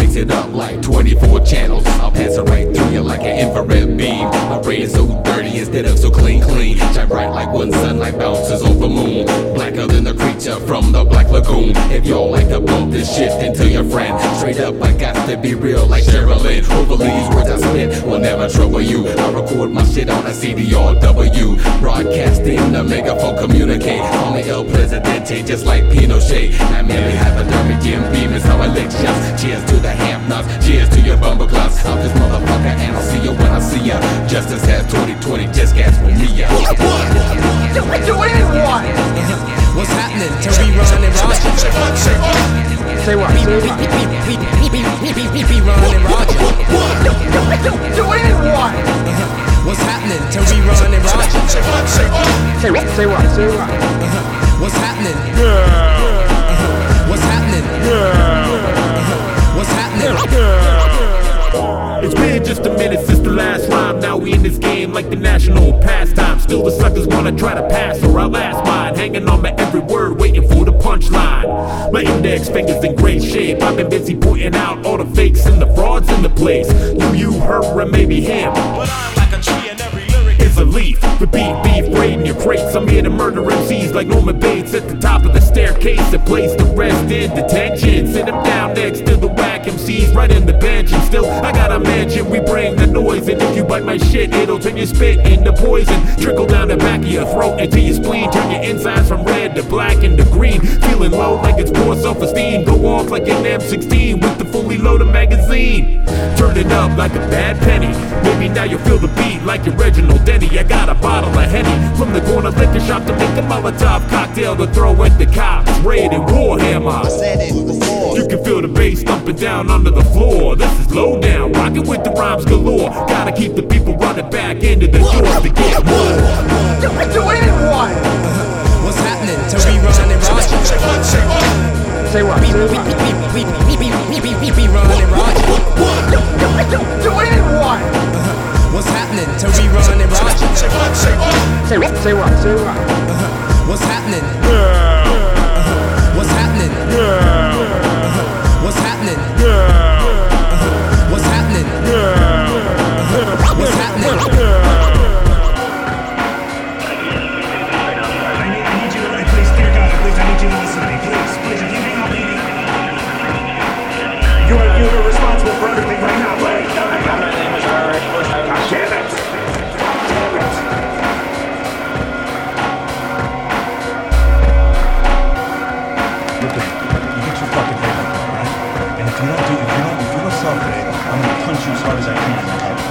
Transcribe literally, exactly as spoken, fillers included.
Raise it up like twenty-four channels. I'll pass it right through you like an infrared beam. My brain's so dirty instead of so clean, clean. Shine bright like one sunlight bounces over moon. Blacker than the creature from the Black Lagoon. If y'all like to bump this shit, then tell your friend. Straight up, I got to be real like Sherilyn. Hopefully these words I spit will never trouble you. I record my shit on a C D R W. Broadcasting the megaphone communicate. Call me El Presidente just like Pinochet. I merely hypodermic Jim Beam is how I lick shots. Cheers to the ham nuts, cheers to your bumper clots. I'm this motherfucker and I'll see you when I see ya. Justice has twenty twenty just gas for me ya. What? Do anyone? What's happening to rerun and Roger? Say what? Say what? Rerun and Roger. Do anyone? What's happening to rerun and Roger? Say what? Say what? Say what? Say what? Say what? What's happening? Yeah. What's happening? Yeah. What's happening? It's been just a minute since the last rhyme. Now we in this game like the national pastime. Still the suckers wanna try to pass or outlast mine. Hanging on my every word, waiting for the punchline. My index finger's in great shape. I've been busy pointing out all the fakes and the frauds in the place. You, you, her, or maybe him. But I'm like a tree and every lyric Is a leaf, the beat beef, raiding your crates. I'm here to murder M Cs like Norman Bates at the top of the staircase. A place to rest in detention. Sit him down next to the whack M Cs right in the bench. And still, I got a mansion, we bring the noise. And if you bite my shit, it'll turn your spit into poison. Trickle down the back of your throat into your spleen. Turn your insides from red to black and to green. Feeling low like it's poor self-esteem. Go off like an M sixteen with the fully loaded magazine. Turn it up like a bad penny. Maybe now you'll feel the beat like your Reginald Denny. I got a bottle of Henny from the corner liquor shop to make a Molotov cocktail to throw at the cops. Raid and Warhammer. You can feel the bass thumping down under the floor. This is low down, rocking with the rhymes galore. Gotta keep the people running back into the doors to get more. Do anyone? What's happening to rerun and Roger? Say what? Say what? Say what? Rerun and Roger. Do anyone? What's happening to rerun and Roger? Say what? Say what? Say what? Say what? Say what? What's happening? Yeah. What's happening? Yeah. What's happening? Yeah. What's happening? Yeah. What's happening? I need, I need you to, please, dear God, please, I need you to listen to me, please, please, if you hang up, you're, you're responsible for everything right now, please. God damn it! Damn it! Look at you get your fucking head up, alright? And if you don't do, if you don't, if you don't self-aid, I'm gonna punch you as hard as I can, okay?